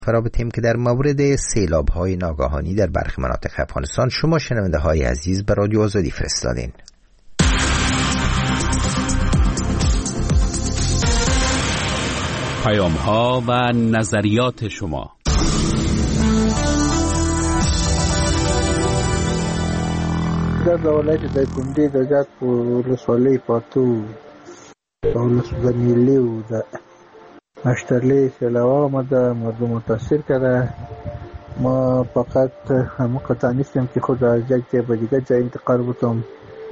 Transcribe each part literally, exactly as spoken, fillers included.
فرابطیم که در مورد سیلاب‌های ناگهانی در برخی مناطق افغانستان شما شنونده‌های عزیز به رادیو آزادی فرستادین. پیام‌ها و نظریات شما. در ولایت دایکنډي د جات په ولسوالۍ پاتو په ولسوالۍ ملي او د اشترلی سیلاب آمده، مردم متاثر کرده. ما فقط همه قطع نیستیم که خود از یک جای به دیگر جای انتقال بودم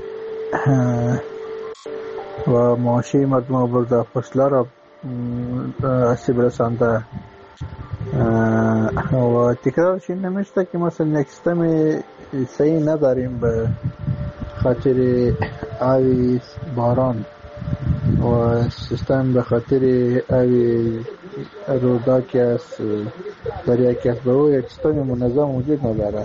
و معاشی مردم برده، فصله را آسیب رسانده و تکرارش این نمیشته که مثلا یک سیستم صحیح نداریم به خاطر آبی باران و سیستم به خاطر آبی رودا که از دریا که از به او یک سیستم منظم وجود نداره.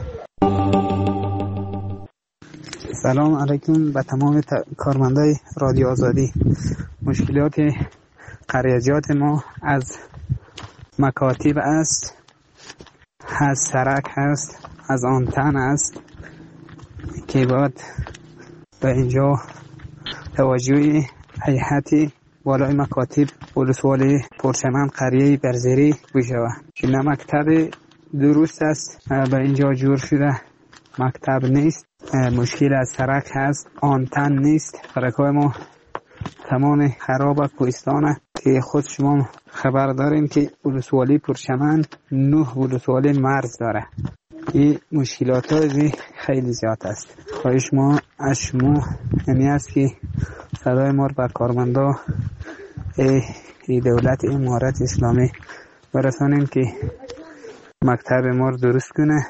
سلام علیکم به تمام کارمندای رادیو آزادی. مشکلات قریجات ما از مکاتب است، از سرک هست، از آنتن است که باید به اینجا توجه هیئت بالای مکاتب ولسوالی پرچمن قریه برزیری بشود که نه مکتب درست است به اینجا جور شده، مکتب نیست، مشکل از سرک هست، آنتن نیست. سرک‌های ما تمام خراب کوهستانه که خود شما خبر دارین که ولسوالی پرچمن نه ولسوالی مرز داره. این مشکلات های خیلی زیاد است. خواهش ما از شما یعنی است که صدای ما بر کارمندا ای دولت امارت اسلامی برسانیم که مکتب ما رو درست کنه.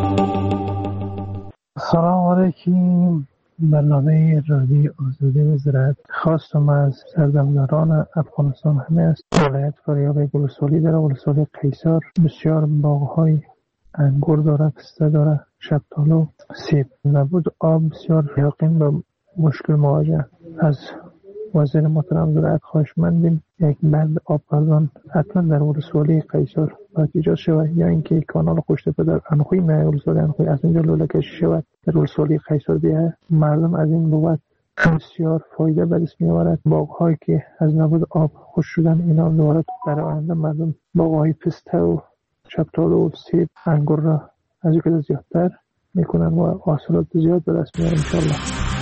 سلام علیکم. برنامه رادیو آزادی وزارت خواستم از سردمداران افغانستان همه است. ولایت فاریاب ولسوالی داره، ولسوالی قیصر بسیار باغ‌های انگور داره، پسته داره، شفتالو، سیب. نبود آب بسیار یقین به مشکل مواجه. از وزیر محترم زراعت خواهشمندیم یک بند آب پردان حتما در ولسوالی قیصر باید ایجاد شود، یا اینکه کانال قشتپه در انخوی نه ولسوالی انخوی از اینجا لوله کشی شود در ولسوالی قیصر بیه. مردم از این بابت بسیار فایده به دست می‌آورد. باغ‌هایی که از نبود آب خشک شدن اینا دوباره در آینده مردم باغ‌های پسته و شفتالو و سیب انگور را از یک زیادتر میکنن و حاصلات زیاد به دست میارن ان شاء الله.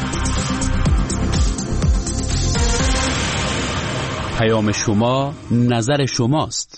پیام شما نظر شماست.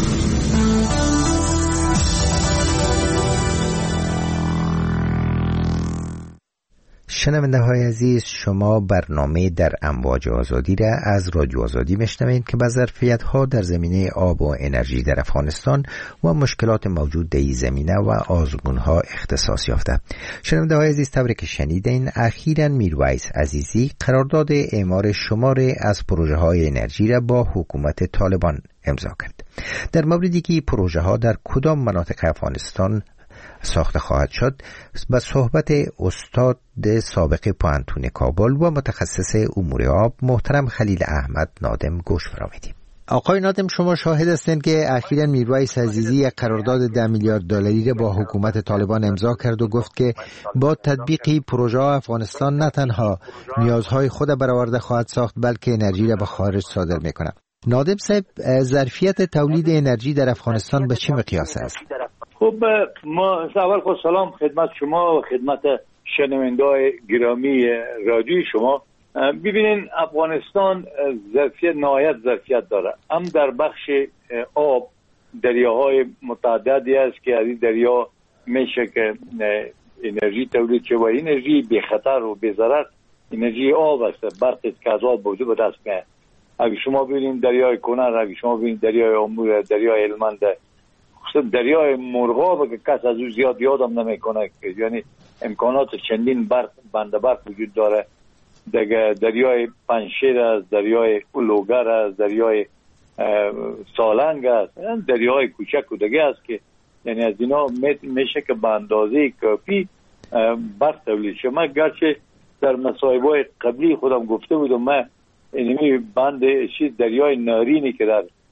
شنونده های عزیز، شما برنامه در امواج آزادی را از رادیو آزادی میشنوید که به ظرفیت ها در زمینه آب و انرژی در افغانستان و مشکلات موجود در این زمینه و آزمون ها اختصاص یافته. شنونده های عزیز، طوری که شنیدین اخیراً میرویس عزیزی قرارداد اعمار شماری از پروژه های انرژی را با حکومت طالبان امضا کرد. در موردی که پروژه ها در کدام مناطق افغانستان ساخته خواهد شد با صحبت استاد سابق پوهنتون کابل و متخصص امور آب محترم خلیل احمد نادم گوش فرآمیدیم. آقای نادم، شما شاهد هستند که اخیراً میرویس عزیزی یک قرارداد ده میلیارد دلاری را با حکومت طالبان امضا کرد و گفت که با تطبیق پروژه ها افغانستان نه تنها نیازهای خود برآورده خواهد ساخت بلکه انرژی را به خارج صادر میکنه. نادم صاحب، ظرفیت تولید انرژی در افغانستان به چه مقیاس است؟ خب ما اول خود سلام خدمت شما و خدمت شنونده‌های گرامی رادیوی شما. ببینین افغانستان ظرفیت نهایت ظرفیت داره، هم در بخش آب دریاهای متعددی است که از این دریا میشه که انرژی تولید شه و انرژی بی خطر و بی ضرر انرژی آب است. برقی که از آب بوده به دست میاد. اگه شما ببینید دریای کنر، اگه شما ببینید دریای امور، دریای هلمند، دریای مرغاب که کس از او زیاد یادم نمیکنه، یعنی امکانات چندین برق بند برق وجود داره. دیگه دریای پنشیر است، دریای لوگر است، دریای سالنگ است، دریای کوچک و دیگه است که یعنی از اینا میشه که به اندازه کافی برق تولید شه. من گرچه در مصاحبه‌های قبلی خودم گفته بودم، من اینمی بند چیز دریای نارینی که در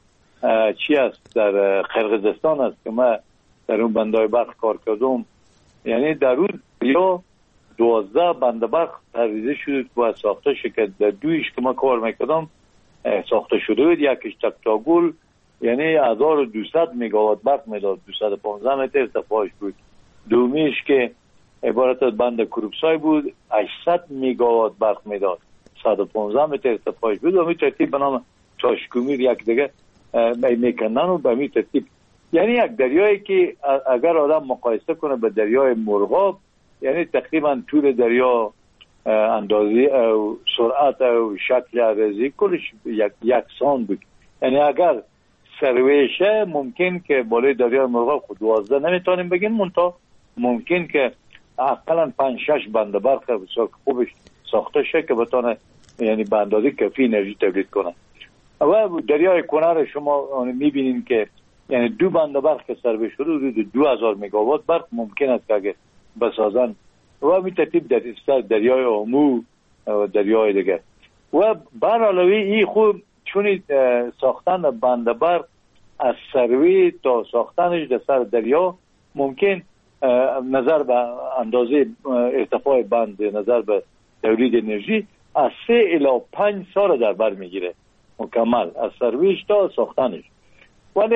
چی است در قرقیزستان است که ما در اون بندهای برق کار کردم، یعنی در اون دریا دوازده بند برق ترویزه شد و ساخته شد که در دویش که ما کار میکردم ساخته شده بود. یکیش تکتاگل یعنی هزار و دویست مگاوات برق میداد، دویست و پانزده متر ارتفاعش بود. دومیش که عبارت از بند کروکسای بود هشتصد مگاوات برق میداد، صد و پانزده متر ارتفاعش بود. و می ترتیب به نام تاشکومیر یک دیگه میکنن و به می ترتیب، یعنی یک دریایی که اگر آدم مقایسه کنه به دریای مرغاب، یعنی تقریبا طول دریا، اندازه و سرعت و شکل عرضی کلش یک یکسان بود. یعنی اگر سرویشه ممکن که بالای دریای مرغاب خود دوازده نمیتونیم بگیم، منتها ممکن که اقلا پنج شش بند برق بسیار خوبش ساخته شه که بتونه یعنی به اندازه کافی انرژی تولید کنه. و دریای کنر شما میبینین که یعنی دو بند برق که سرویش شده حدود دو هزار مگاوات برق ممکن است که اگه بسازن و می ترتیب در سر دریای آمو و دریای دیگه. و بر علاوه این خوب چون ساختن بند برق از سروی تا ساختنش در سر دریا ممکن نظر به اندازه ارتفاع بند، نظر به تولید انرژی از سه الی پنج سال در بر میگیره مکمل از سرویش تا ساختنش. ولی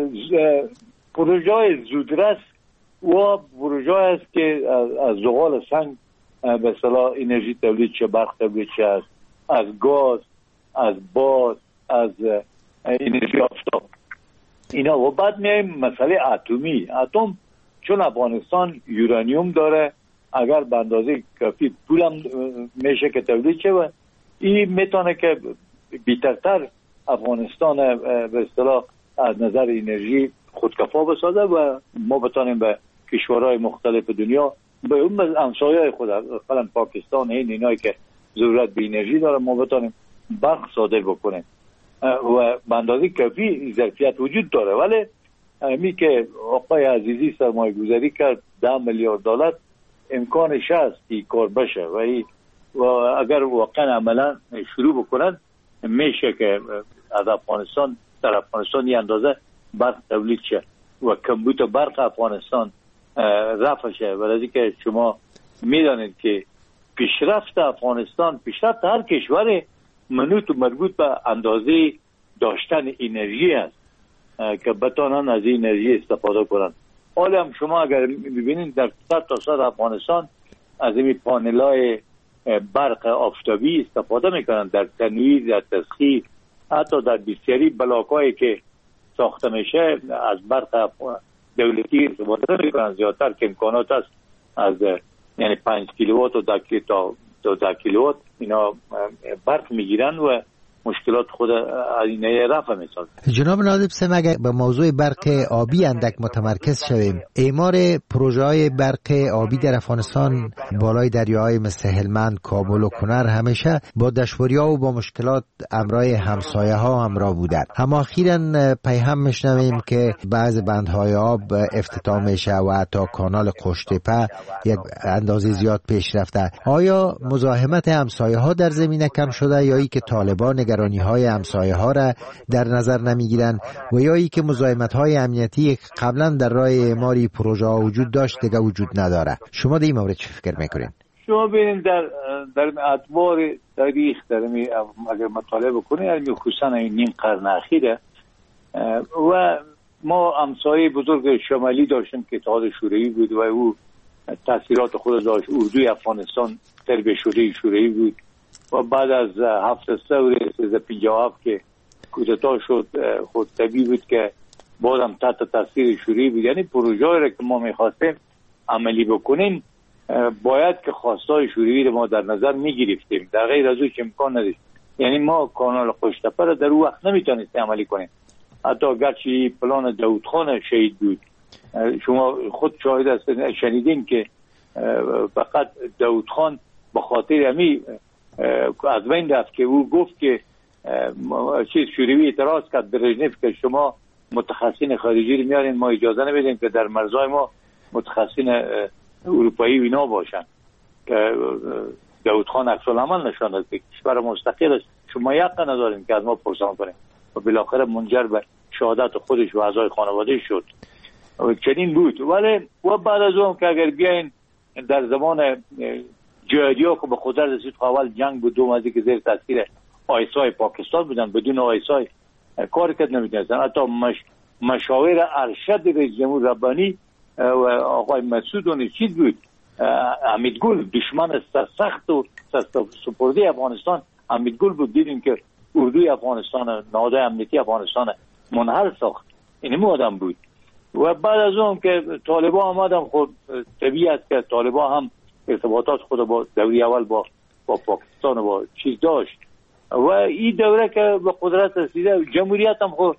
پروژه زودرس و پروژه است که از زغال سنگ به اصطلاح انرژی تولید چه، برق تولید چه، از از گاز، از باد، از انرژی آفتاب اینا. و بعد میایم مسئله اتمی. اتم چون افغانستان یورانیوم داره، اگر به اندازه کافی پولم میشه که تولید شه و این میتونه که بیشتر افغانستان به اصطلاح از نظر انرژی خودکفا بسازه و ما بتانیم به کشورهای مختلف دنیا، به اون همسایه‌های خود مثلا پاکستان این اینایی که ضرورت به انرژی داره، ما بتانیم برق صادر بکنیم و به اندازه کافی ظرفیت وجود داره. ولی می که آقای عزیزی سرمایه گذاری کرد ده میلیارد دلار، امکانش هست که کار بشه و, و اگر واقعا عملا شروع بکنن میشه که از افغانستان در افغانستان یه اندازه برق تولید شه و کمبود برق افغانستان رفع شه. ولی که شما میدانید که پیشرفت افغانستان، پیشرفت هر کشور منوط و مربوط به اندازه داشتن انرژی است که بتانن از این انرژی استفاده کنن. حالا هم شما اگر ببینید در صد تا صد افغانستان از این پانل‌های برق آفتابی استفاده میکنن در تنویر، در تسخیر، حتی در بسیاری بلاکایی که ساخته میشه از برق دولتی استفاده میکنن. زیادتر که امکانات است از یعنی پنج کیلووات و ده تا ده کیلووات اینا برق میگیرن و مشکلات خود اینه رفع میسازن. جناب نادب سم اگر به موضوع برق آبی اندک متمرکز شویم، اعمار پروژه های برق آبی در افغانستان بالای دریاهای مثل هلمند، کابل و کنر همیشه با دشواری‌ها و با مشکلات همراه همسایه ها همراه بودند. اما اخیراً پیام میشنویم که بعض بندهای آب افتتاح میشه و حتی کانال قشتپه یک اندازه زیاد پیش رفته. آیا مزاحمت همسایه ها در زمینه کم شده یا ای که طالبان نگرانی های همسایه ها را در نظر نمیگیرن و یا ای که مزاحمت های امنیتی قبلا در راه اعماری پروژه ها وجود داشت دیگه وجود نداره؟ شما در این مورد چه فکر میکنین؟ شما ببینید در در ادوار تاریخ در می اگر مطالعه بکنید خصوصا این نیم قرن اخیره و ما همسایه بزرگ شمالی داشتیم که اتحاد شوروی بود و او تاثیرات خود داشت. اردوی افغانستان تربیه شده شوروی بود و بعد از هفت سال سیزده پنجاه و هفت که کودتا شد خود طبیعی بود که بازم تحت تاثیر شوروی بود. یعنی پروژه‌ای را که ما می‌خواستیم عملی بکنیم باید که خواستای شوروی رو ما در نظر می‌گرفتیم، در غیر از اون امکان نداشت. یعنی ما کانال قشتپه را در اون وقت نمی‌تونستیم عملی کنیم. حتی گرچه پلان داود خان شهید بود، شما خود شاهد هستید شنیدین که فقط داود خان به خاطر همی از بین رفت که او گفت که چیز شوروی اعتراض کرد برژنف که شما متخصصین خارجی رو میارین، ما اجازه نمیدیم که در مرزهای ما متخصصین اروپایی و اینا باشن، که داود خان عکس العمل نشان داد که کشور مستقل است، شما حق ندارین که از ما پرسان کنیم و بالاخره منجر به شهادت خودش و اعضای خانواده شد. چنین بود. ولی و بعد از اون که اگر بیاین در زمان جهادی‌ها که به قدرت رسید، اول جنگ بود، دوم از اینکه زیر تاثیر آیسای پاکستان بودن، بدون آیسای کار کرد نمی‌تونستن. حتی مش... مشاور ارشد رئیس جمهور ربانی و آقای مسعود اون چیز بود، امیدگل، دشمن سخت و سپرده افغانستان امیدگل بود. دیدیم که اردوی افغانستان، نهادهای امنیتی افغانستان منحل ساخت. این آدم بود. و بعد از اون که طالبان آمدن، خود طبیعی است که طالبان هم ارتباطات خود با دوره اول با با پاکستان و با چیز داشت و این دوره که به قدرت رسیده، جمهوریت هم خود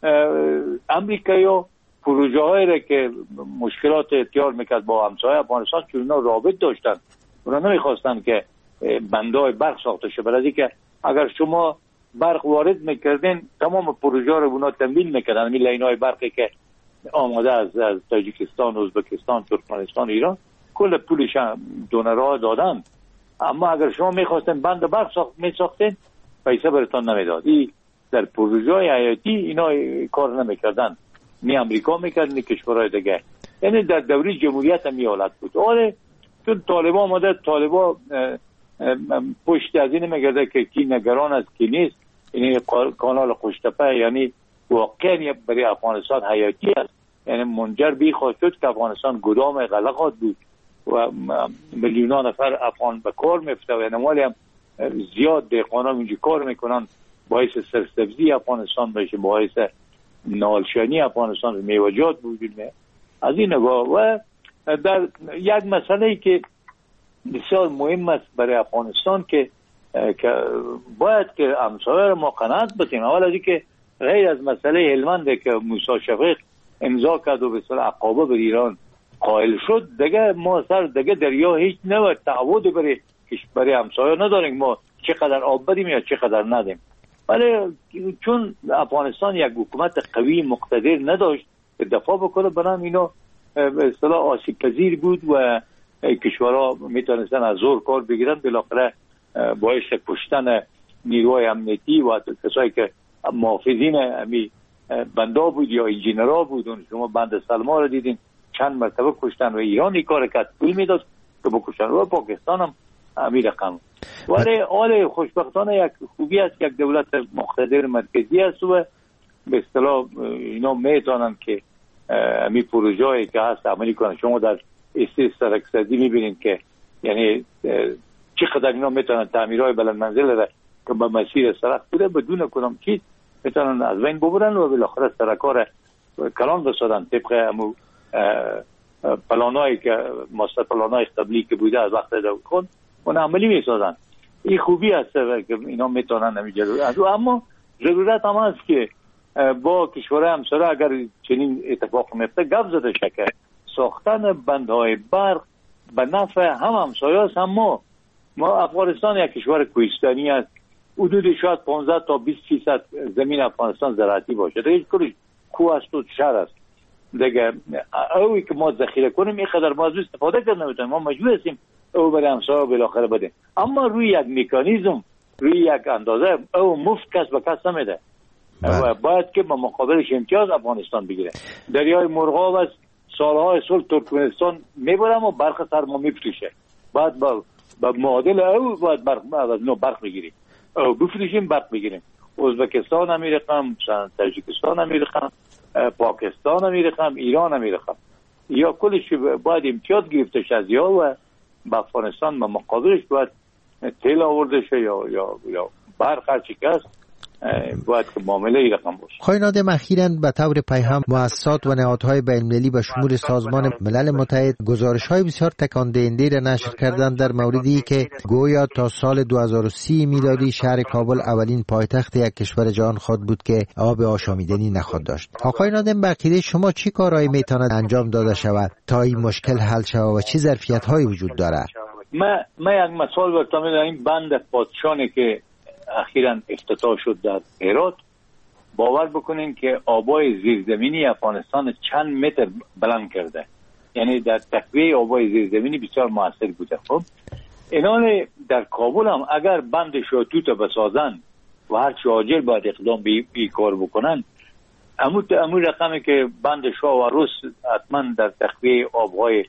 امریکایی پروژه هایی را که مشکلات اختیار میکرد با همسایه افغانستان، چون اینا رابط داشتن، اونا نمیخواستن که بندهای برق ساخته شه، برای اینکه اگر شما برق وارد میکردین تمام پروژه رو اونا تمویل میکردن. این لینای برقی که آماده از از تاجیکستان، ازبکستان، ترکمنستان، ایران، کل پولش دونرها دادن. اما اگر شما میخواستین بند برق ساخت میساختین، پیسه براتون نمیداد. این در پروژه حیاتی اینا کار نمیکردن، نی امریکا میکرد نی کشورهای دیگه. یعنی در دوره جمهوریت هم حالت بود. آره چون طالبان آمده، طالبان پشت از این میگرده که کی نگران است کی نیست. این کانال خوشتپه یعنی واقعا برای افغانستان حیاتی است. یعنی منجر به خواهد شد که افغانستان گدام غلقات بود و میلیون نفر افغان به کار میفته و نمالی هم زیاد دهقانا اینجا کار میکنن، باعث سرسبزی افغانستان بشه، باعث نالشانی افغانستان میوجات وجود نه. از این نگاه و در یک مسئله که بسیار مهم است برای افغانستان که که باید که همسایه ما قناعت بتیم. اول از اینکه غیر از مسئله هلمند که موسی شفیق امضا کرد و به اصطلاح عقابه بر ایران قائل شد، دیگه ما سر دیگه دریا هیچ نوع تعهد برای برای همسایه نداریم ما چقدر آب بدیم یا چقدر ندیم. ولی چون افغانستان یک حکومت قوی مقتدر نداشت که دفاع بکنه، بنام اینا به اصطلاح آسیب پذیر بود و کشورها میتونستن از زور کار بگیرن. بالاخره باعث کشتن نیروهای امنیتی و کسایی که محافظین امی بندا بود یا انجینرها بود. شما بند سلما رو دیدین چند مرتبه کشتن و ایران این کار کرد، پول میداد که بکشتن و پاکستان هم امی رقم. ولی حال خوشبختانه یک خوبی است، یک دولت مقتدر مرکزی است و به اصطلاح اینا میتونن که امی پروژه‌ای که هست عملی کنن. شما در استیس سرکسدی میبینید که یعنی چقدر اینا میتونن تعمیرهای بلند منزل را که به مسیر سرک بوده بدون کدام چیز میتونن از بین ببرن و بالاخره سرکار کلان بسازن طبق امو پلانایی که ماستر پلانای قبلی که بوده از وقت داود خان اون عملی میسازن. این خوبی است که اینا میتونن نمیجرد. اما ضرورت هم است که با کشورهای همسایه اگر چنین اتفاق میفته گپ زده شکه ساختن بندهای برق به نفع هم همسایه است. هم ما ما افغانستان یک کشور کوهستانی است، حدود شاید پانزده تا بیست فیصد زمین افغانستان زراعتی باشه، دیگه کلش کوه است و شهر است دیگه. اوی که ما ذخیره کنیم این قدر ما از استفاده کنیم نمیتونیم، ما مجبور هستیم او برای همسایه بالاخره بده. اما روی یک مکانیزم، روی یک اندازه او مفت کس به کس نمیده و باید که با مقابلش امتیاز افغانستان بگیره. دریای مرغاب است، سالهای سال ترکمنستان میبرم و برق سر ما میفروشه، بعد با با معادل او باید برق از نو برق بگیریم او بفروشیم برق بگیریم. ازبکستان هم میرقم، تاجیکستان هم میرقم، پاکستان هم میرقم، ایران هم میرقم، یا کلش باید امتیاز گرفته شه از یا و با افغانستان با مقابلش باید تیل آورده شه یا یا یا برق هر چی که است باید که معامله ای رقم باشه. خواهی نادم اخیراً به طور پیهم مؤسسات و نهادهای بین‌المللی به شمول سازمان ملل متحد گزارش‌های بسیار تکان دهنده را نشر کردند در موردی که گویا تا سال دو هزار و سی میلادی شهر کابل اولین پایتخت یک کشور جهان خواهد بود که آب آشامیدنی نخواهد داشت. آقای نادم به عقیده شما چی کارهایی میتواند انجام داده شود تا این مشکل حل شود و چه ظرفیت‌هایی وجود دارد؟ ما ما یک مثال براتون میزنم. این بند پادشانی که اخیراً افتتاح شد در هرات، باور بکنین که آبای زیرزمینی افغانستان چند متر بلند کرده، یعنی در تقویه آبای زیرزمینی بسیار موثر بوده. خب اینان در کابل هم اگر بند شاتوت بسازن و هر چه عاجل باید اقدام به این کار بکنن، امو امو رقمی که بند شاه و روس حتما در تخلیه آبهای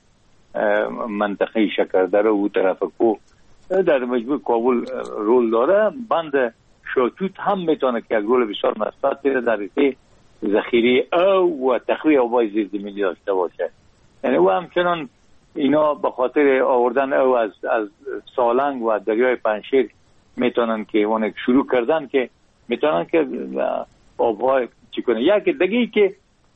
منطقه شکردره و طرف کو در مجموع کابل رول داره. بند شاتوت هم میتونه که یک رول بسیار مثبت در رابطه ذخیره او و تخلیه آبهای زیرزمینی داشته باشه. یعنی او همچنان اینا به خاطر آوردن او از از سالنگ و دریای پنشیر میتونن که اون شروع کردن که میتونن که آبهای چی کنه. یک دیگه که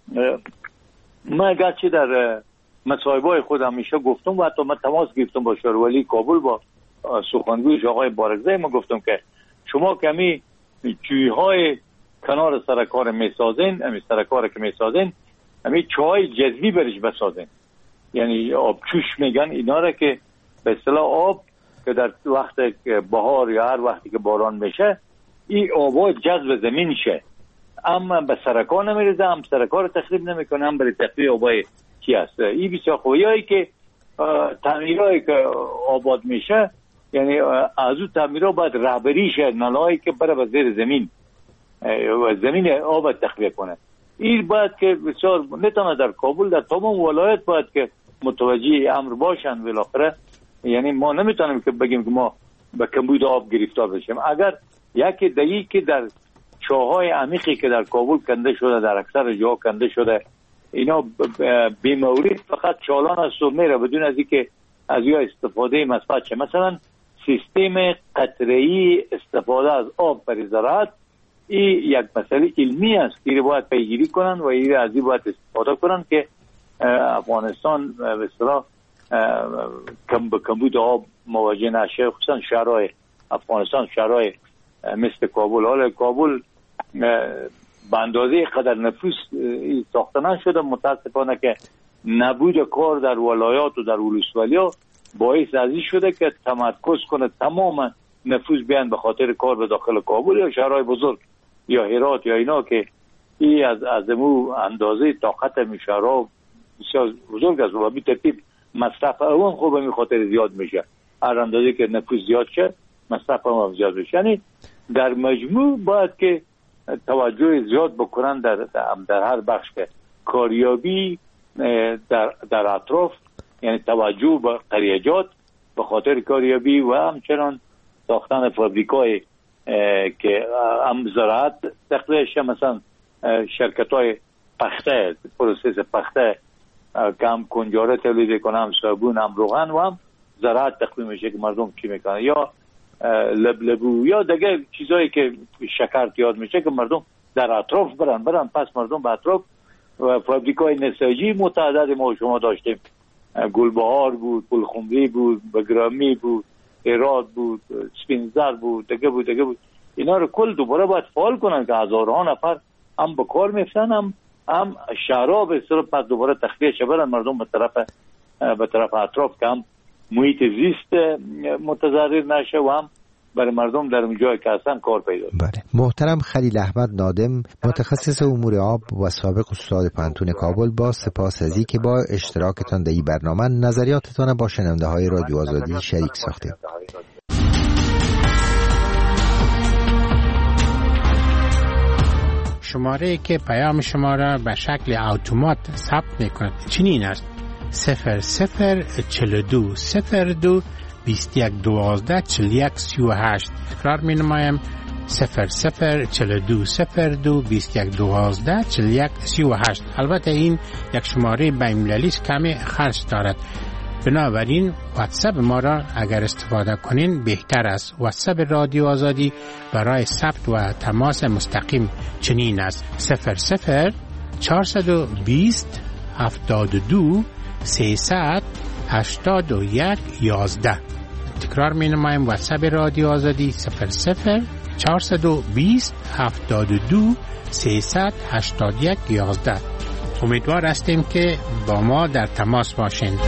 من گرچه در مصاحبه‌های خود همیشه گفتم و حتی من تماس گرفتم با شارولی کابل با سخنگویش آقای بارکزی، ما گفتم که شما کمی جویهای کنار سرکار میسازین، امی سرکار که میسازین امی چای جذبی برش بسازین، یعنی آب چوش میگن اینا را که به اصطلاح آب که در وقت بهار یا هر وقتی که باران میشه این آبا جذب زمین شه، اما به سرکار نمیرزه، هم سرکار تخریب نمیکنه، هم برای تخریب آبای چی هست. این بسیار خوبیایی که تعمیرهایی که آباد میشه، یعنی از اون تعمیرها باید رهبری شه، نلایی که بره به زیر زمین و زمین آب تخلیه کنه. این باید که بسیار نتانه در کابل در تمام ولایت باید که متوجه امر باشن. بالاخره یعنی ما نمیتونیم که بگیم که ما به کمبود آب گرفتار بشیم. اگر یکی دیگه که در چاهای عمیقی که در کابل کنده شده، در اکثر جاها کنده شده، اینا بیموری فقط چالان از صبح میره بدون از اینکه از یا استفاده مثبت شه. مثلا سیستم قطره‌ای استفاده از آب برای زراعت این یک مسئله علمی است که باید پیگیری کنن و این از این باید استفاده کنن که افغانستان به اصطلاح کم به کمبود آب مواجه نشه، خصوصا شهرهای افغانستان، شهرهای مثل کابل. حالا کابل به اندازه قدر نفوس ساخته نشده، متاسفانه که نبود کار در ولایات و در ولسوالی‌ها باعث از این شده که تمرکز کنه تمام نفوس بیان به خاطر کار به داخل کابل یا شهرهای بزرگ یا هرات یا اینا که این از از مو اندازه طاقت می شهرها بسیار بزرگ است و به ترتیب مصرف اون خوب به خاطر زیاد میشه. هر اندازه که نفوس زیاد شه مصرف هم زیاد بشه. یعنی در مجموع باید که توجه زیاد بکنن در در هر بخش که کاریابی در در اطراف، یعنی توجه به قریجات به خاطر کاریابی و همچنان ساختن فابریکای که هم زراعت داخلش، مثلا شرکت های پخته، پروسس پخته که هم کنجاره تولید کنه، هم صابون، هم روغن و هم زراعت تقلیم میشه که مردم چی میکنه، یا لبلبو یا دیگه چیزایی که شکر تیاد میشه که مردم در اطراف برن برن پس مردم به اطراف و فابریکای نساجی متعدد ما شما داشتیم. گلبهار بود، پلخمری بود، بگرامی بود، هرات بود، سپینزر بود، دیگه بود دیگه بود. اینا رو کل دوباره باید فعال کنن که هزارها نفر هم به کار میفتن، هم هم شهرها به اصطلاح پس دوباره تخلیه شه برن مردم به طرف به طرف اطراف که هم محیط زیست متضرر نشه و هم برای مردم در اون جایی که هستن کار پیدا کنه. بله. محترم خلیل احمد نادم، متخصص امور آب و سابق استاد پانتون کابل، با سپاس از اینکه با اشتراکتان در این برنامه نظریاتتان با شنونده های رادیو آزادی شریک ساختید. شماره که پیام شما را به شکل اتومات ثبت می‌کند چنین است: صفر صفر چهل و دو صفر دو بیست یک دوازده چهل یک سی و هشت. تکرار می نمایم: صفر صفر چهل و دو صفر دو بیست یک دوازده چهل یک سی و هشت. البته این یک شماره بین‌المللی است، کمی خرج دارد، بنابراین واتساپ ما را اگر استفاده کنین بهتر است. واتساپ رادیو آزادی برای ثبت و تماس مستقیم چنین است: صفر صفر چهارصد و بیست هفتاد و دو سیصد هشتاد و یک یازده. تکرار می نمایم: واتساپ رادیو آزادی صفر صفر چهارصد و بیست هفتاد و دو سیصد هشتاد و یک یازده. امیدوار هستیم که با ما در تماس باشین.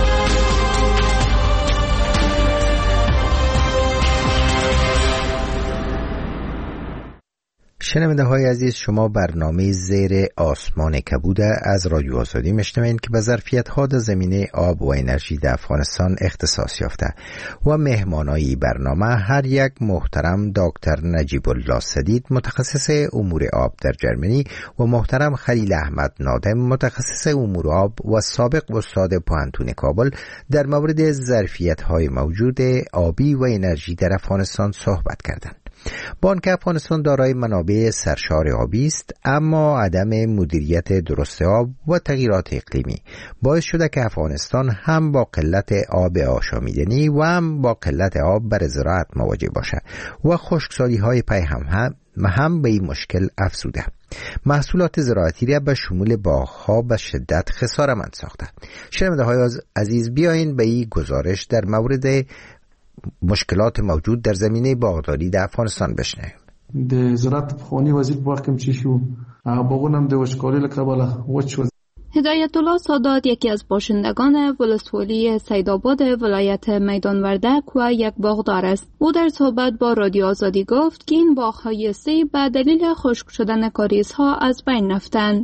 شنونده شنونده های عزیز، شما برنامه زیر آسمان کبوده از رادیو آزادی میشنوید که به ظرفیت ها در زمینه آب و انرژی در افغانستان اختصاص یافته و مهمانای برنامه هر یک محترم دکتر نجیب الله سدید متخصص امور آب در جرمنی و محترم خلیل احمد نادم متخصص امور آب و سابق استاد پوهنتون کابل در مورد ظرفیت های موجود آبی و انرژی در افغانستان صحبت کردند. با آنکه افغانستان دارای منابع سرشار آبی است، اما عدم مدیریت درست آب و تغییرات اقلیمی باعث شده که افغانستان هم با قلت آب آشامیدنی و هم با قلت آب برای زراعت مواجه باشد و خشکسالی های پی هم, هم هم به این مشکل افزوده. محصولات زراعتی را به شمول باغ‌ها به شدت خساره‌مند ساخته. شنونده های عزیز، بیاین به این گزارش در مورد مشکلات موجود در زمینه باغداری در افغانستان بشنویم. د زراعت پخوانی وزیر په وخت کې چې شو باغونه هم د وچکالۍ له کبله وچ شول. هدایت الله سادات یکی از باشندگان ولسوالی سیدآباد ولایت میدان وردک و یک باغدار است. او در صحبت با رادیو آزادی گفت که این باغ‌های سیب به دلیل خشک شدن کاریزها از بین رفتند.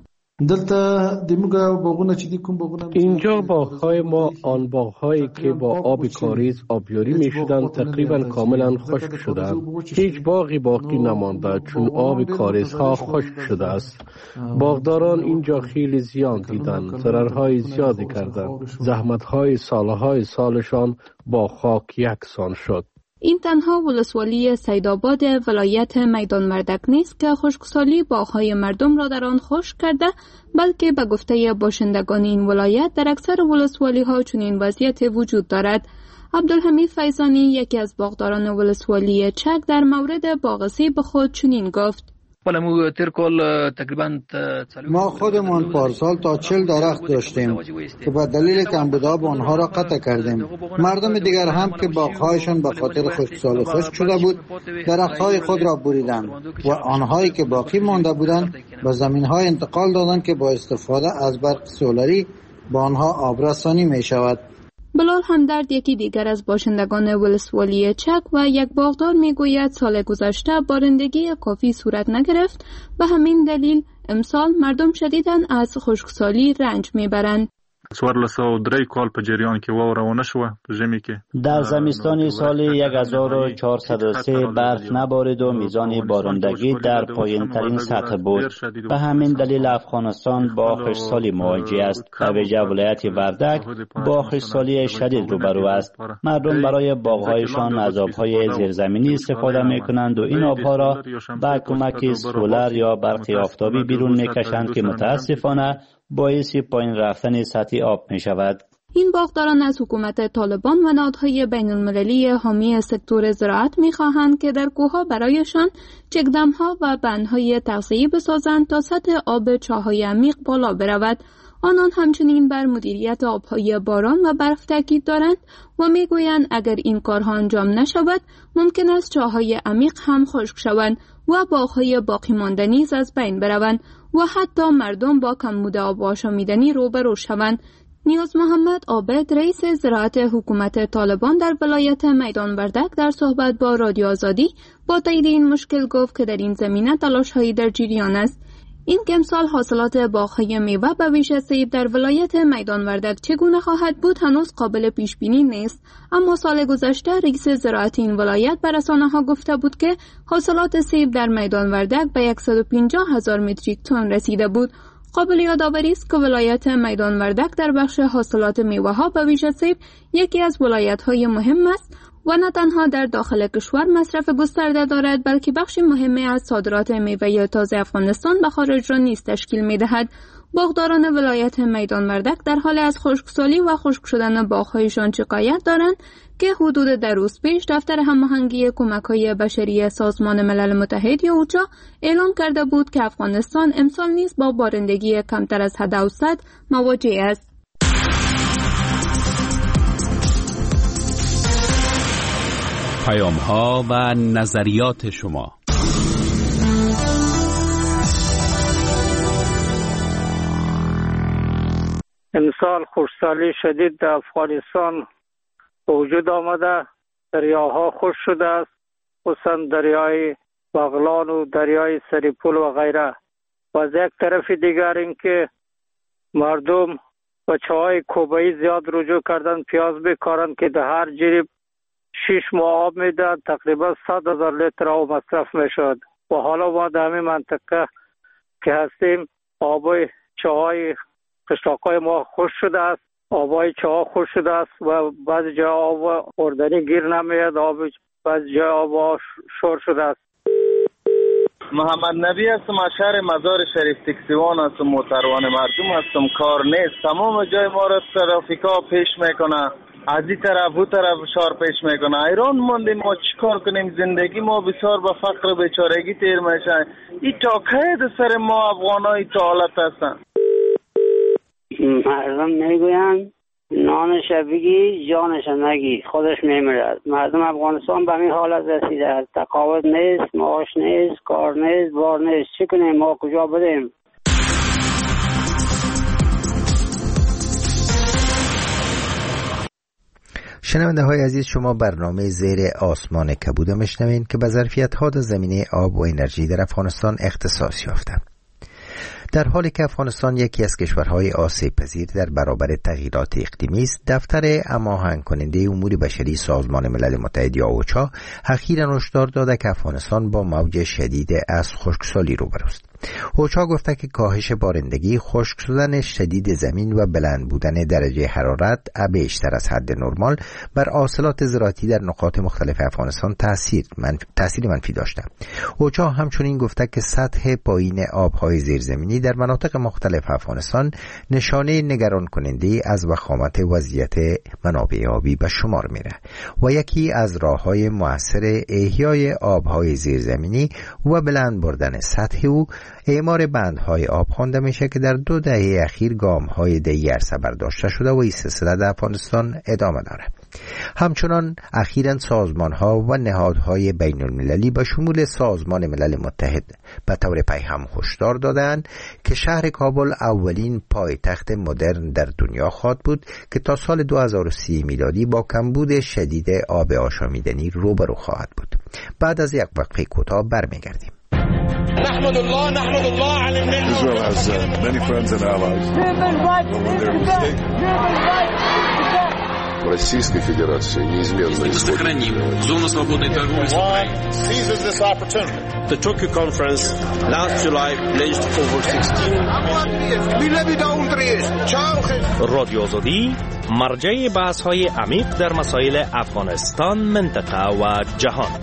اینجا باغ‌های ما آن باغ‌هایی که با آب کاریز آبیاری می‌شدند تقریباً کاملاً خشک شدند. هیچ باغی باقی نمانده چون آب کاریزها خشک شده است. باغداران اینجا خیلی زیان دیدند، ضررهای زیادی کردند. زحمت‌های سالهای سالشان با خاک یکسان شد. این تنها ولسوالی سیدآباد ولایت میدان وردک نیست که خشکسالی باغ‌های مردم را در آن خشک کرده، بلکه به گفته باشندگان این ولایت در اکثر ولسوالی‌ها چنین وضعیت وجود دارد. عبدالحمید فیضانی یکی از باغداران ولسوالی چک در مورد باغ سیب خود چنین گفت: ما خودمان پارسال تا چل درخت داشتیم که به دلیل کمبود آب آنها را قطع کردیم. مردم دیگر هم که باغ‌هایشان به خاطر خشکسالی خشک شده بود درخت‌های خود را بریدند و آنهایی که باقی مانده بودند به زمین‌های انتقال دادند که با استفاده از برق سولری با آنها آبرسانی می‌شود. بلال همدرد یکی دیگر از باشندگان ولسوالی چک و یک باغدار میگوید سال گذشته بارندگی کافی صورت نگرفت و همین دلیل امسال مردم شدیداً از خشکسالی رنج میبرند. در زمستان سال هزار و چهارصد و سه برف نبارید و میزان بارندگی در پایین ترین سطح بود. به همین دلیل افغانستان با خشکسالی مواجه است. به ویژه ولایت وردک با خشکسالی شدید روبرو است. مردم برای باغ‌هایشان از آب‌های زیرزمینی استفاده می‌کنند و این آب‌ها را با کمک سولر یا برق آفتابی بیرون می‌کشند که متأسفانه باعث پایین رفتن سطح آب می شود. این باغداران از حکومت طالبان و نهادهای بین المللی حامی سکتور زراعت می خواهند که در کوهها برایشان چکدم‌ها و بندهای تغذیه‌ای بسازند تا سطح آب چاه‌های عمیق بالا برود. آنان همچنین بر مدیریت آبهای باران و برف تاکید دارند و می گویند اگر این کارها انجام نشود ممکن است چاه‌های عمیق هم خشک شوند و باغ‌های باقی مانده نیز از بین بروند و حتی مردم با کمبود آب آشامیدنی روبرو شوند. نیاز محمد عابد رئیس زراعت حکومت طالبان در ولایت میدان وردک در صحبت با رادیو آزادی با تایید این مشکل گفت که در این زمینه تلاش‌هایی در جریان است. این که امسال حاصلات باغ‌های میوه به ویژه سیب در ولایت میدان وردک چگونه خواهد بود هنوز قابل پیش بینی نیست، اما سال گذشته رئیس زراعت این ولایت به رسانه‌ها گفته بود که حاصلات سیب در میدان وردک به صد و پنجاه هزار متریک تن رسیده بود. قابل یادآوری است که ولایت میدان وردک در بخش حاصلات میوه‌ها به ویژه سیب یکی از ولایت‌های مهم است و نه تنها در داخل کشور مصرف گسترده دارد بلکه بخش مهمی از صادرات میوه تازه افغانستان به خارج را نیز تشکیل می‌دهد. باغداران ولایت میدان وردک در حال از خشکسالی و خشک شدن باغ‌هایشان شکایت دارند که حدود در روز پیش دفتر هماهنگی کمک‌های بشری سازمان ملل متحد یا اوچا اعلام کرده بود که افغانستان امسال نیز با بارندگی کمتر از حد اوسط مواجه است. پیام‌ها و نظریات شما. امسال خشکسالی شدید در افغانستان وجود آمده، دریاها خشک شده است، خصوصا دریای بغلان و دریای سریپول و غیره. و از یک طرف دیگر اینکه مردم بچه های کوبایی زیاد رجوع کردن پیاز بکارن که در هر جریب شش ماه آب میدن، تقریبا صد هزار لیتر آب مصرف میشد. و حالا ما در همین منطقه که هستیم آبای چاهای قشلاقای ما خوش شده است، آبای چاه خوش شده است و بعضی جا آب خوردنی گیر نمیاد، آب بعضی جا آب شور شده است. محمد نبی هستم، از شهر مزار شریف تکسیوان هستم، موتروان مردم هستم. کار نیست، تمام جای ما را ترافیکا پیش میکنه، از این طرف او طرف شار پیش میکنه. ایران موندیم، ما چی کار کنیم؟ زندگی ما بسیار به فقر و بیچارگی تیر میشه. این تا که سر ما افغانای تا حالت هستن. مردم میگوین نانش بگی جانش نگی، خودش میمیرد. مردم افغانستان به این حالت رسیده، تقاعد نیست، معاش نیست، کار نیست، بار نیست. چی کنیم؟ ما کجا بریم؟ شنونده های عزیز، شما برنامه زیر آسمان کبود میشنوین که به ظرفیت ها در زمینه آب و انرژی در افغانستان اختصاص یافته. در حالی که افغانستان یکی از کشورهای آسیب پذیر در برابر تغییرات اقلیمی است، دفتر هماهنگ کننده امور بشری سازمان ملل متحد یا اوچا اخیراً هشدار داده که افغانستان با موج شدید از خشکسالی روبرو است. اوچا گفته که کاهش بارندگی، خشک شدن شدید زمین و بلند بودن درجه حرارت بیشتر از حد نرمال بر حاصلات زراعتی در نقاط مختلف افغانستان تاثیر منفی, تاثیر منفی داشته. اوچا همچنین گفته که سطح پایین آبهای زیرزمینی در مناطق مختلف افغانستان نشانه نگران کننده از وخامت وضعیت منابع آبی به شمار میره و یکی از راههای مؤثر احیای آبهای زیرزمینی و بلند بردن سطح او اعمار بندهای آب خوانده میشه که در دو دهه اخیر گام‌های دهی عرصه برداشته شده و این سلسله در افغانستان ادامه داره. همچنان اخیراً سازمان‌ها و نهادهای بین المللی به شمول سازمان ملل متحد به طور پیهم هشدار دادند که شهر کابل اولین پایتخت مدرن در دنیا خواهد بود که تا سال دو هزار و سی میلادی با کمبود شدید آب آشامیدنی روبرو خواهد بود. بعد از یک وقفه کوتاه برمیگردیم. نحمد الله نحمد الله على النعمة. Israel has uh, many friends and allies. When they're mistaken. Российской Федерации неизменно сохраним зону свободной торговли с Украиной. Seizes this opportunity. The Tokyo conference last July pledged over sixteen. رادیو آزادی مرجع بحث‌های عمیق در مسائل افغانستان، منطقه و جهان.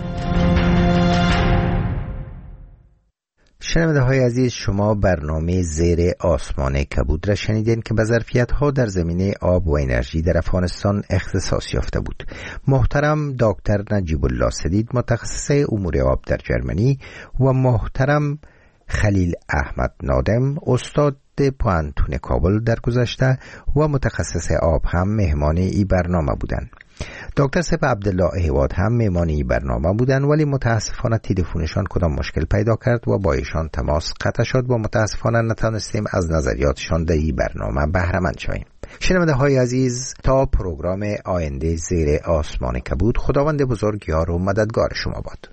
شنونده های عزیز، شما برنامه زیر آسمان کبود را شنیدین که به ظرفیت ها در زمینه آب و انرژی در افغانستان اختصاص یافته بود. محترم دکتر نجیب الله سدید، متخصص امور آب در جرمنی، و محترم خلیل احمد نادم، استاد پوهنتون کابل در گذشته و متخصص آب، هم مهمان این برنامه بودند. دکتر سپه عبدالله احواد هم مهمان این برنامه بودند، ولی متاسفانه تلفنشان کدام مشکل پیدا کرد و با ایشان تماس قطع شد و متاسفانه نتونستیم از نظریاتشان در این برنامه بهره مند شویم. شنونده های عزیز، تا پروگرام آینده زیر آسمان کبود، خداوند بزرگ یار و مددگار شما باد.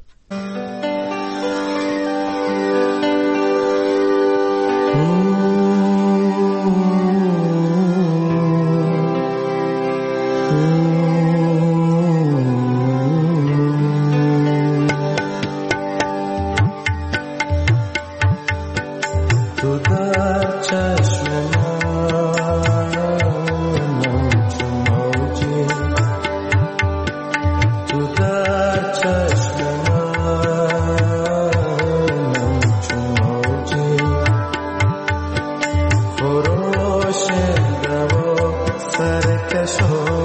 Sure.